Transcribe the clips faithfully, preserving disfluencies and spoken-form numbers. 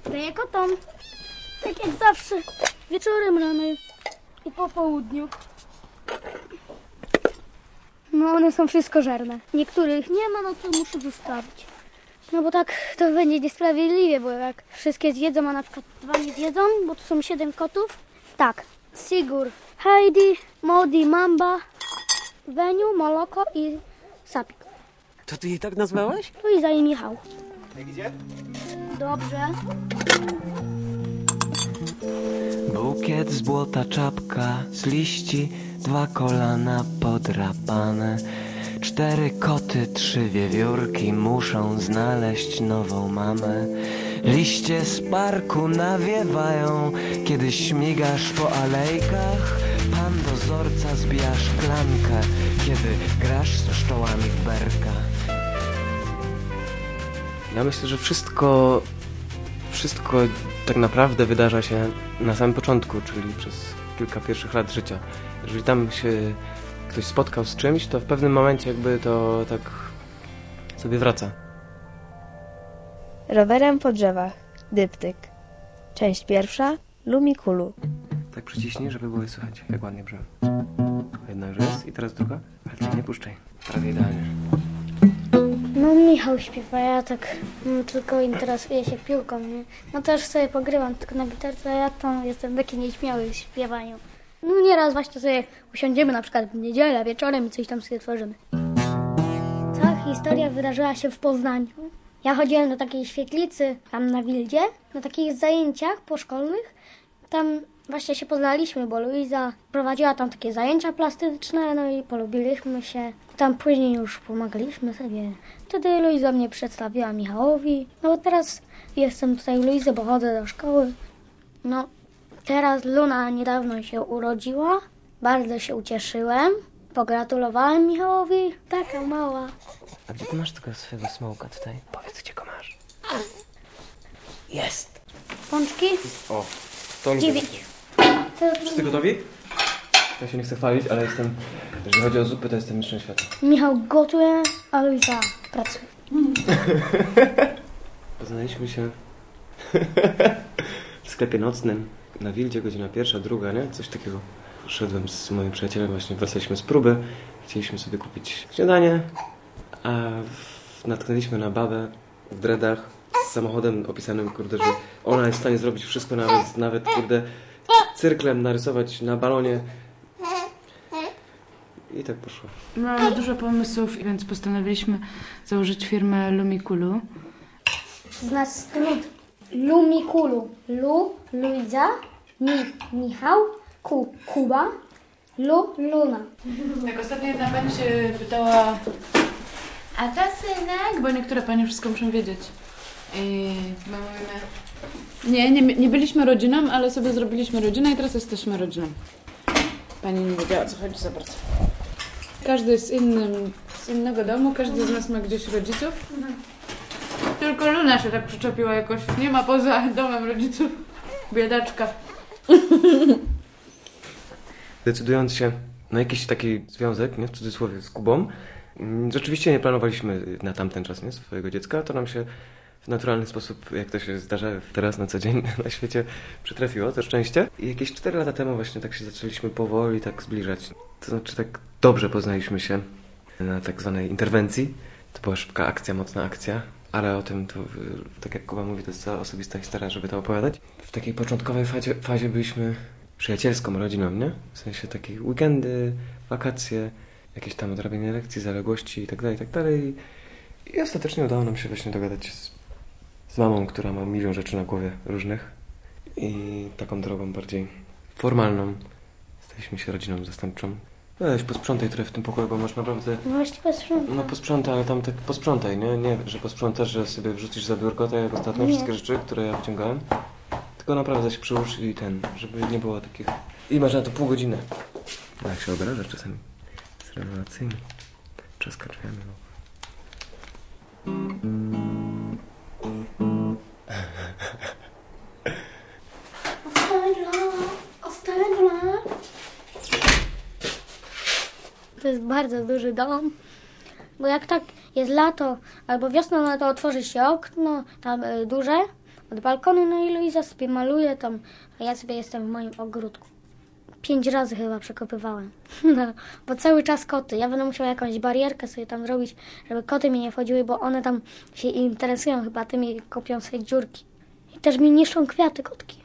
Daję kotom. Tak jak zawsze. Wieczorem, rano i po południu. No one są wszystkożerne. Niektórych nie ma, no to muszę zostawić. No bo tak to będzie niesprawiedliwie, bo jak wszystkie zjedzą, a na przykład dwa nie zjedzą, bo tu są siedem kotów. Tak, Sigur, Heidi, Modi, Mamba, Weniu, Moloko i Sapik. To ty jej tak nazwałeś? Luiza i Michał. Jak idzie? Dobrze. Bukiet z błota, czapka z liści, dwa kolana podrapane. Cztery koty, trzy wiewiórki muszą znaleźć nową mamę. Liście z parku nawiewają, kiedy śmigasz po alejkach. Pan dozorca zbija szklankę, kiedy grasz z pszczołami w berka. Ja myślę, że wszystko, wszystko tak naprawdę wydarza się na samym początku, czyli przez kilka pierwszych lat życia. Jeżeli tam się ktoś spotkał z czymś, to w pewnym momencie jakby to tak sobie wraca. Rowerem po drzewach. Dyptyk. Część pierwsza. Lumikulu. Tak przyciśnij, żeby było słychać, jak ładnie brzmi. Jedna już jest i teraz druga. Ale ty nie puszczaj. Prawie idealnie. No Michał śpiewa, ja tak mm, tylko interesuję się piłką, nie? No też sobie pogrywam tylko na gitarce, a ja tam jestem taki nieśmiały w śpiewaniu. No nieraz właśnie sobie usiądziemy na przykład w niedzielę wieczorem i coś tam sobie tworzymy. Cała historia wydarzyła się w Poznaniu. Ja chodziłem do takiej świetlicy tam na Wildzie, na takich zajęciach poszkolnych. Tam właśnie się poznaliśmy, bo Luiza prowadziła tam takie zajęcia plastyczne, no i polubiliśmy się. Tam później już pomagaliśmy sobie. Wtedy Luiza mnie przedstawiła Michałowi. No bo teraz jestem tutaj u Luizy, bo chodzę do szkoły. No, teraz Luna niedawno się urodziła. Bardzo się ucieszyłem. Pogratulowałem Michałowi. Taka mała. A gdzie ty masz tego swojego smołka tutaj? Powiedz, gdzie go masz. Jest! Pączki? O, to mi Dziewięć. Wszyscy gotowi? Ja się nie chcę chwalić, ale jestem, jeżeli chodzi o zupy, to jestem mistrzem świata. Michał gotuje, a Luiza pracuje. Poznaliśmy się w sklepie nocnym na Wildzie, godzina pierwsza, druga, nie? Coś takiego. Szedłem z moim przyjacielem, właśnie wracaliśmy z próby. Chcieliśmy sobie kupić śniadanie, a w... natknęliśmy na babę w dreadach z samochodem opisanym, kurde, że ona jest w stanie zrobić wszystko, nawet, nawet kurde, cyrklem narysować na balonie. I tak poszło. Mamy dużo pomysłów, więc postanowiliśmy założyć firmę Lumikulu. Z nas skrót Lumikulu. Lu, Luiza, Mi, Michał, Ku, Kuba, Lu, Luna. Jak ostatnio jedna pani się pytała, a ta synek? Bo niektóre panie wszystko muszą wiedzieć. I my mówimy, nie, nie, nie byliśmy rodziną, ale sobie zrobiliśmy rodzinę i teraz jesteśmy rodziną. Pani nie wiedziała, o co chodzi za bardzo. Każdy jest innym, z innego domu, każdy z nas ma gdzieś rodziców. Tylko Luna się tak przyczepiła jakoś, nie ma poza domem rodziców. Biedaczka. Decydując się na jakiś taki związek, nie, w cudzysłowie, z Kubą, rzeczywiście nie planowaliśmy na tamten czas, nie, swojego dziecka. To nam się w naturalny sposób, jak to się zdarza teraz na co dzień na świecie, przytrafiło, to szczęście. I jakieś cztery lata temu właśnie tak się zaczęliśmy powoli tak zbliżać. To znaczy tak dobrze poznaliśmy się na tak zwanej interwencji. To była szybka akcja, mocna akcja. Ale o tym, to, tak jak Kuba mówi, to jest cała osobista historia, żeby to opowiadać. W takiej początkowej fazie, fazie byliśmy przyjacielską rodziną, nie? W sensie takie weekendy, wakacje, jakieś tam odrabianie lekcji, zaległości i tak dalej, i tak dalej. I ostatecznie udało nam się właśnie dogadać z, z mamą, która ma milion rzeczy na głowie różnych. I taką drogą bardziej formalną staliśmy się rodziną zastępczą. Weź, posprzątaj trochę w tym pokoju, bo masz naprawdę... No właśnie posprzątam. No posprzątaj, ale tam tak posprzątaj, nie? Nie, że posprzątasz, że sobie wrzucisz za biurko, tak jak ostatnio, Nie. wszystkie rzeczy, które ja wciągałem. Tylko naprawdę się przyłóż i ten, żeby nie było takich... I masz na to pół godziny. No jak się obrażasz czasami. Jest rewelacyjny. Trzaska drzwiami. To jest bardzo duży dom, bo jak tak jest lato albo wiosną, no to otworzy się okno tam y, duże, od balkonu, no i Luiza sobie maluje tam, a ja sobie jestem w moim ogródku. Pięć razy chyba przekopywałem, no, bo cały czas koty. Ja będę musiała jakąś barierkę sobie tam zrobić, żeby koty mi nie wchodziły, bo one tam się interesują chyba tymi, kopią sobie dziurki. I też mi niszczą kwiaty kotki.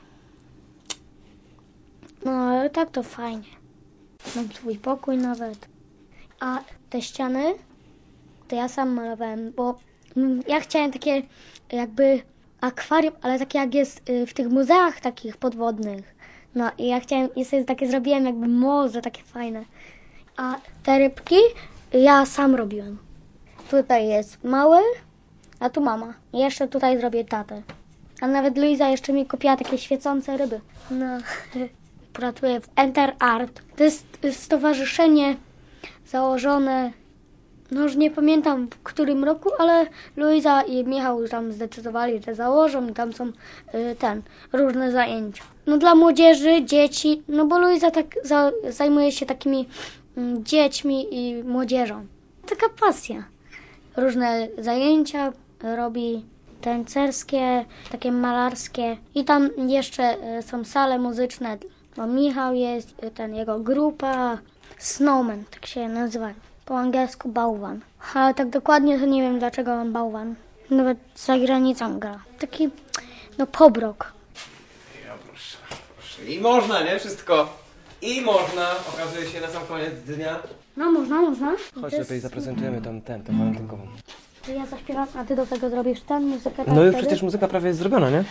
No ale tak to fajnie. Mam swój pokój nawet. A te ściany to ja sam malowałem, bo ja chciałem takie jakby akwarium, ale takie jak jest w tych muzeach takich podwodnych. No i ja chciałem, i sobie takie zrobiłem jakby morze takie fajne. A te rybki ja sam robiłem. Tutaj jest mały, a tu mama. I jeszcze tutaj zrobię tatę. A nawet Luiza jeszcze mi kupiła takie świecące ryby. No, pracuję w Enter Art. To jest stowarzyszenie założone, no już nie pamiętam w którym roku, ale Luiza i Michał już tam zdecydowali, że założą i tam są y, ten, różne zajęcia. No dla młodzieży, dzieci, no bo Luiza tak za, zajmuje się takimi y, dziećmi i młodzieżą. Taka pasja. Różne zajęcia robi, tancerskie, takie malarskie i tam jeszcze y, są sale muzyczne, bo Michał jest, y, ten jego grupa, Snowman, tak się nazywa. Po angielsku bałwan. Ale tak dokładnie to nie wiem, dlaczego on bałwan. Nawet za granicą gra. Taki, no, pobrok. Ja proszę, proszę. I można, nie? Wszystko. I można. Okazuje się na sam koniec dnia. No, można, można. Chodź, lepiej zaprezentujemy tam ten, tą walentynkową. To ja zaśpiewam, a ty do tego zrobisz ten, muzykę. Tak No i wtedy? przecież muzyka prawie jest zrobiona, nie?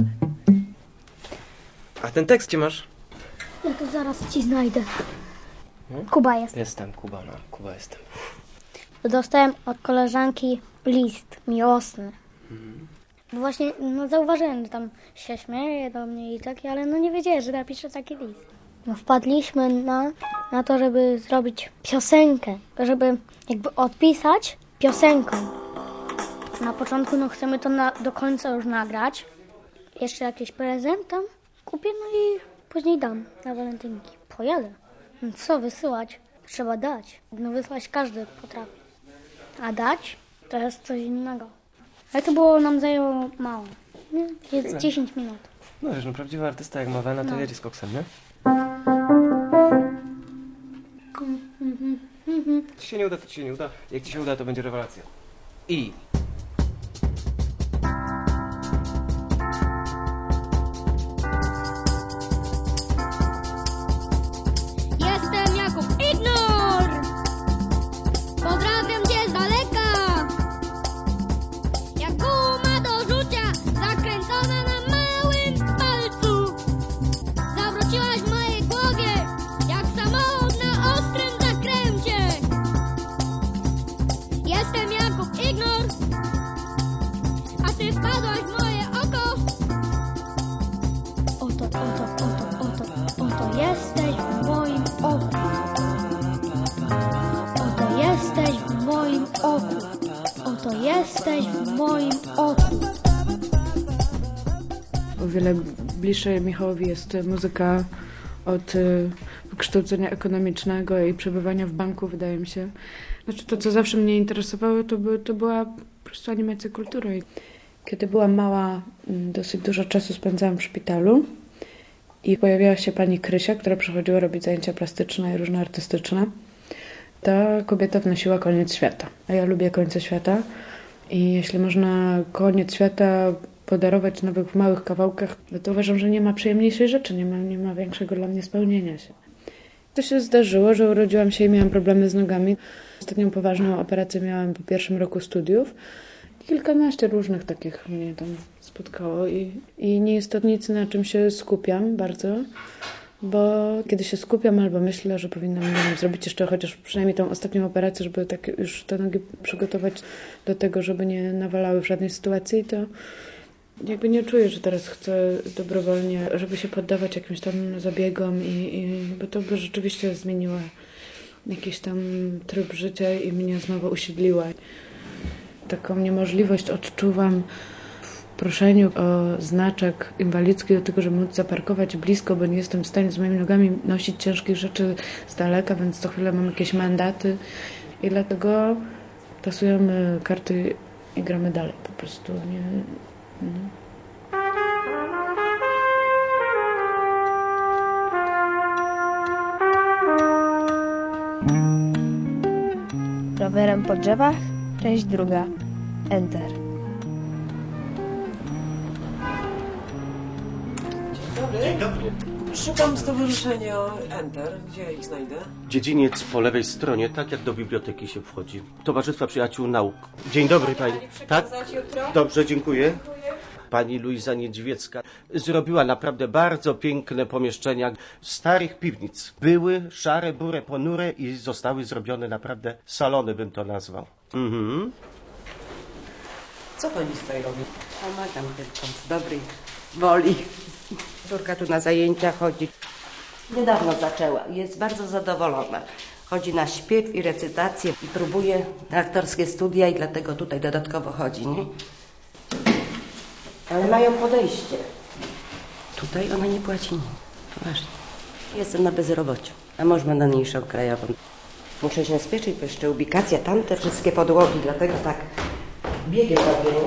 A ten tekst gdzie masz? Ja to zaraz ci znajdę. Hmm? Kuba jest. Jestem, Kuba, no. Kuba jestem. Dostałem od koleżanki list miłosny. Mhm. Bo właśnie, no zauważyłem, że tam się śmieje do mnie i takie, ale no nie wiedziałem, że napiszę taki list. No wpadliśmy na, na to, żeby zrobić piosenkę, żeby jakby odpisać piosenką. Na początku no chcemy to na, do końca już nagrać. Jeszcze jakiś prezent tam kupię, no i później dam na walentynki. Pojadę. No co wysyłać? Trzeba dać. No wysłać każdy potrafi. A dać to jest coś innego. Ale to było nam zajęło mało. Nie? Jest dziesięć minut. No wiesz, no prawdziwy artysta jak ma wenę, to No. jedzie z koksem, nie? Ci się nie uda, to ci się nie uda. Jak ci się uda, to będzie rewelacja. I... Jestem Jakub Ignor! Pozdrawiam cię z daleka! Jak guma do rzucia, zakręcona na małym palcu. Zawróciłaś w mojej głowie, jak samochód na ostrym zakręcie. Jestem Jakub Ignor, a ty wpadłaś w moje oko. Oto, oto, oto, oto, oto jesteś w moim oku. Oto jesteś w moim oku. Oto jesteś w moim oku. O wiele bliższej Michałowi jest muzyka od y, wykształcenia ekonomicznego i przebywania w banku, wydaje mi się. Znaczy to, co zawsze mnie interesowało, to, by, to była po prostu animacja kultury. Kiedy byłam mała, dosyć dużo czasu spędzałam w szpitalu i pojawiała się pani Krysia, która przychodziła robić zajęcia plastyczne i różne artystyczne. Ta kobieta wnosiła koniec świata, a ja lubię końce świata i jeśli można koniec świata podarować nawet w małych kawałkach, no to uważam, że nie ma przyjemniejszej rzeczy, nie ma, nie ma większego dla mnie spełnienia się. To się zdarzyło, że urodziłam się i miałam problemy z nogami. Ostatnią poważną operację miałam po pierwszym roku studiów. Kilkanaście różnych takich mnie tam spotkało i, i nie jest to nic, na czym się skupiam bardzo, bo kiedy się skupiam albo myślę, że powinnam nie wiem, zrobić jeszcze chociaż przynajmniej tą ostatnią operację, żeby tak już te nogi przygotować do tego, żeby nie nawalały w żadnej sytuacji, to jakby nie czuję, że teraz chcę dobrowolnie, żeby się poddawać jakimś tam zabiegom, i, i, bo to by rzeczywiście zmieniło jakiś tam tryb życia i mnie znowu usiedliła. Taką niemożliwość odczuwam w proszeniu o znaczek inwalidzki do tego, żeby móc zaparkować blisko, bo nie jestem w stanie z moimi nogami nosić ciężkich rzeczy z daleka, więc co chwilę mam jakieś mandaty i dlatego tasujemy karty i gramy dalej po prostu. Nie, no. Rowerem po drzewach, część druga. Enter. Dzień dobry. Szukam stowarzyszenia Enter. Gdzie ja ich znajdę? Dziedziniec po lewej stronie, tak jak do biblioteki się wchodzi. Towarzystwa Przyjaciół Nauk. Dzień dobry pani. Tak? Dobrze, dziękuję. Pani Luiza Niedźwiecka zrobiła naprawdę bardzo piękne pomieszczenia starych piwnic. Były szare, burę, ponure i zostały zrobione naprawdę salony, bym to nazwał. Mhm. Co pani tutaj robi? Pomagam dziewczom z dobrej woli. Córka tu na zajęcia chodzi. Niedawno zaczęła. Jest bardzo zadowolona. Chodzi na śpiew i recytację i próbuje na aktorskie studia i dlatego tutaj dodatkowo chodzi, nie? Ale mają podejście. Tutaj ona nie płaci nic. Poważnie. Jestem na bezrobociu, a mąż ma najmniejszą krajową. Muszę się spieszyć, bo jeszcze ubikacja, tamte wszystkie podłogi, dlatego tak biegiem robię.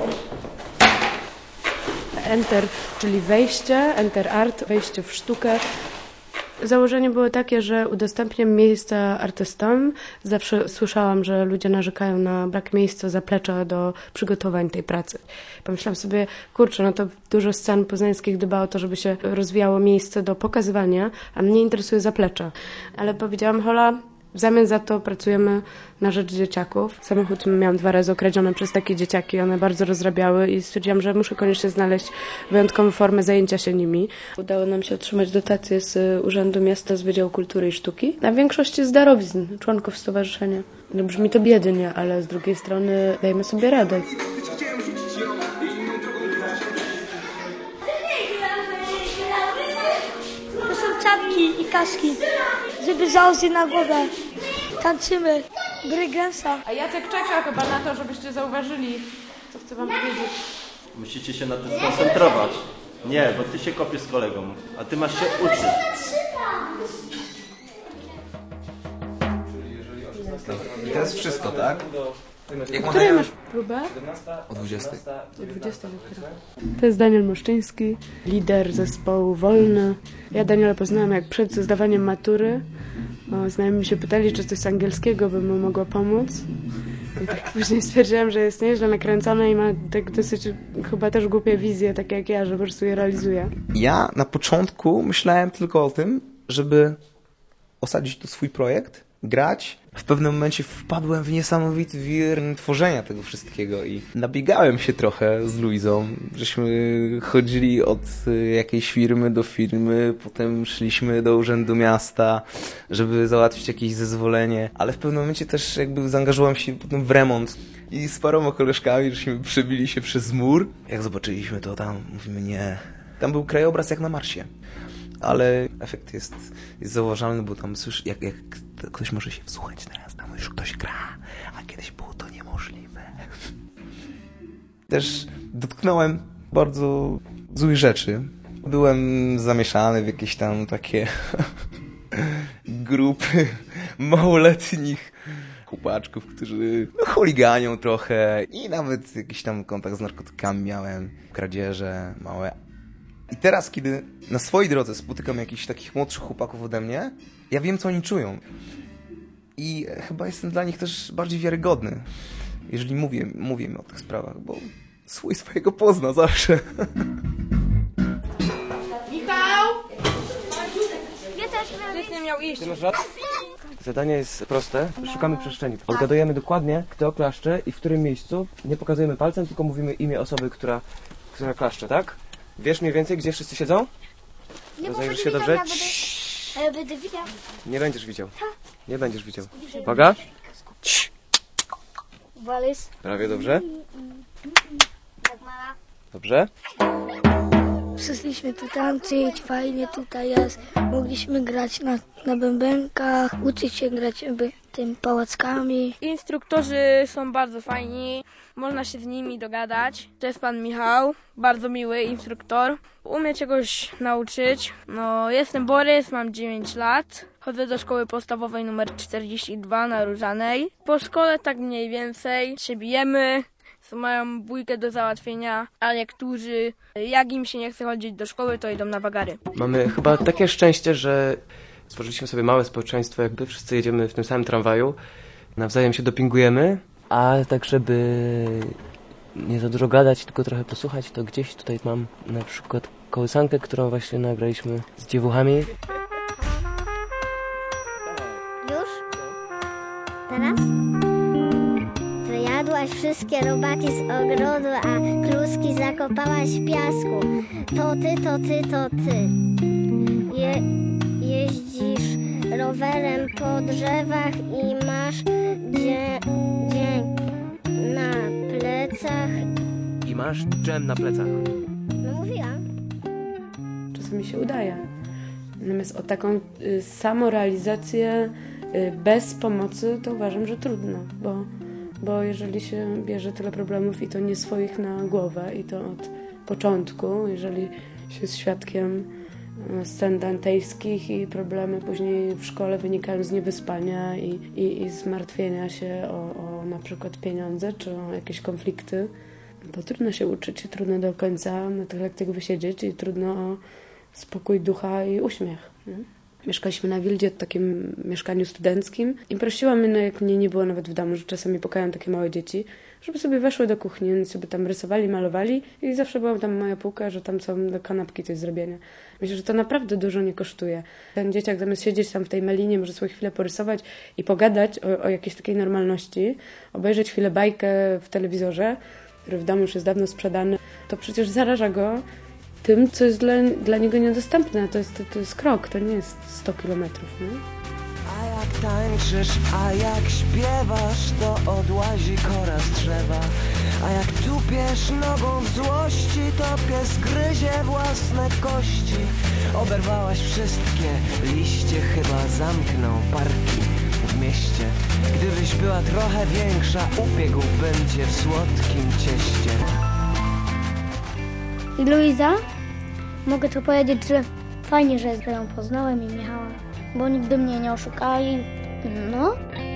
Enter, czyli wejście, Enter Art, wejście w sztukę. Założenie było takie, że udostępniam miejsca artystom. Zawsze słyszałam, że ludzie narzekają na brak miejsca, zaplecza do przygotowań tej pracy. Pomyślałam sobie, kurczę, no to dużo scen poznańskich dba o to, żeby się rozwijało miejsce do pokazywania, a mnie interesuje zaplecze. Ale powiedziałam, hola, w zamian za to pracujemy na rzecz dzieciaków. Samochód miałam dwa razy okradziony przez takie dzieciaki, one bardzo rozrabiały i stwierdziłam, że muszę koniecznie znaleźć wyjątkową formę zajęcia się nimi. Udało nam się otrzymać dotację z Urzędu Miasta z Wydziału Kultury i Sztuki, na większości z darowizn członków stowarzyszenia. No brzmi to biednie, ale z drugiej strony dajmy sobie radę. To są czapki i kaski, żeby założyć na głowę. Tańczymy, breakdance'a. A Jacek czeka chyba na to, żebyście zauważyli, co chcę wam powiedzieć. Musicie się na to skoncentrować. Nie, bo ty się kopiesz z kolegą, a ty masz się uczyć. I to jest wszystko, tak? O której masz próbę? O dwudziestej. O dwudziestej dopiero. To jest Daniel Moszczyński, lider zespołu Wolny. Ja Daniela poznałam jak przed zdawaniem matury. O, znajomi się pytali, czy coś z angielskiego by mu mogło pomóc. I tak później stwierdziłam, że jest nieźle nakręcony i ma tak dosyć chyba też głupie wizje, takie jak ja, że po prostu je realizuje. Ja na początku myślałem tylko o tym, żeby osadzić tu swój projekt, grać. W pewnym momencie wpadłem w niesamowity wir tworzenia tego wszystkiego i nabiegałem się trochę z Luizą. Żeśmy chodzili od jakiejś firmy do firmy, potem szliśmy do Urzędu Miasta, żeby załatwić jakieś zezwolenie, ale w pewnym momencie też jakby zaangażowałem się potem w remont i z paroma koleżkami żeśmy przebili się przez mur. Jak zobaczyliśmy to tam, mówimy nie. Tam był krajobraz jak na Marsie. Ale efekt jest, jest zauważalny, bo tam słyszy, jak, jak ktoś może się wsłuchać teraz, tam już ktoś gra, a kiedyś było to niemożliwe. Też dotknąłem bardzo złych rzeczy. Byłem zamieszany w jakieś tam takie grupy małoletnich chłopaczków, którzy no, chuliganią trochę i nawet jakiś tam kontakt z narkotykami miałem, kradzieże małe. I teraz, kiedy na swojej drodze spotykam jakichś takich młodszych chłopaków ode mnie, ja wiem, co oni czują. I chyba jestem dla nich też bardziej wiarygodny, jeżeli mówię, mówię im o tych sprawach, bo swój swojego pozna zawsze. Michał! Ja też Nikt nie miał iść. Zadanie jest proste. Szukamy przestrzeni. Odgadujemy dokładnie, kto klaszcze i w którym miejscu. Nie pokazujemy palcem, tylko mówimy imię osoby, która, która klaszcze, tak? Wiesz mniej więcej, gdzie wszyscy siedzą? Rozejrzysz się dobrze? A ja będę widział. Nie będziesz widział. Nie będziesz widział. Uwaga. Walys. Prawie dobrze. Tak mała. Dobrze. Przyszliśmy tu tańczyć, fajnie tutaj jest. Mogliśmy grać na, na bębenkach, uczyć się grać jakby tym pałackami. Instruktorzy są bardzo fajni, można się z nimi dogadać. To jest pan Michał, bardzo miły instruktor. Umie czegoś nauczyć. No, jestem Borys, mam dziewięć lat. Chodzę do szkoły podstawowej numer czterdzieści dwa na Różanej. Po szkole tak mniej więcej się bijemy. Mają bójkę do załatwienia, a niektórzy, jak im się nie chce chodzić do szkoły, to idą na wagary. Mamy chyba takie szczęście, że stworzyliśmy sobie małe społeczeństwo, jakby wszyscy jedziemy w tym samym tramwaju Nawzajem się dopingujemy. A tak, żeby nie za dużo gadać, tylko trochę posłuchać, to gdzieś tutaj mam na przykład kołysankę, którą właśnie nagraliśmy z dziewuchami. Już? Teraz? Wyjadłaś wszystkie robaki z ogrodu, a kluski zakopałaś w piasku. To ty, to ty, to ty. Je, jeździsz rowerem po drzewach i masz dzie, dzień na plecach. I masz dżem na plecach. No mówiłam. Czasem mi się udaje. Natomiast o taką y, samorealizację y, bez pomocy to uważam, że trudno, bo, bo jeżeli się bierze tyle problemów i to nie swoich na głowę i to od początku, jeżeli się jest świadkiem scen dantejskich i problemy później w szkole wynikają z niewyspania i, i, i zmartwienia się o, o na przykład pieniądze czy o jakieś konflikty, bo trudno się uczyć i trudno do końca na tych lekcjach wysiedzieć i trudno o spokój ducha i uśmiech. Nie? Mieszkaliśmy na Wildzie, w takim mieszkaniu studenckim i prosiłam mnie, no jak mnie nie było nawet w domu, że czasami pokają takie małe dzieci, żeby sobie weszły do kuchni, sobie tam rysowali, malowali i zawsze była tam moja półka, że tam są kanapki coś zrobienia. Myślę, że to naprawdę dużo nie kosztuje. Ten dzieciak zamiast siedzieć tam w tej melinie, może sobie chwilę porysować i pogadać o, o jakiejś takiej normalności, obejrzeć chwilę bajkę w telewizorze, który w domu już jest dawno sprzedany, to przecież zaraża go tym, co jest dla, dla niego niedostępne. To jest, to, to jest krok, to nie jest sto kilometrów. Nie? A jak tańczysz, a jak śpiewasz, to odłazi kora z drzewa. A jak tupiesz nogą w złości, to pies gryzie własne kości. Oberwałaś wszystkie liście, chyba zamknął parki w mieście. Gdybyś była trochę większa, upiekłbym cię w słodkim cieście. I Luiza? Mogę to powiedzieć, że fajnie, że ją poznałem i Michała, bo nigdy mnie nie oszukali. No.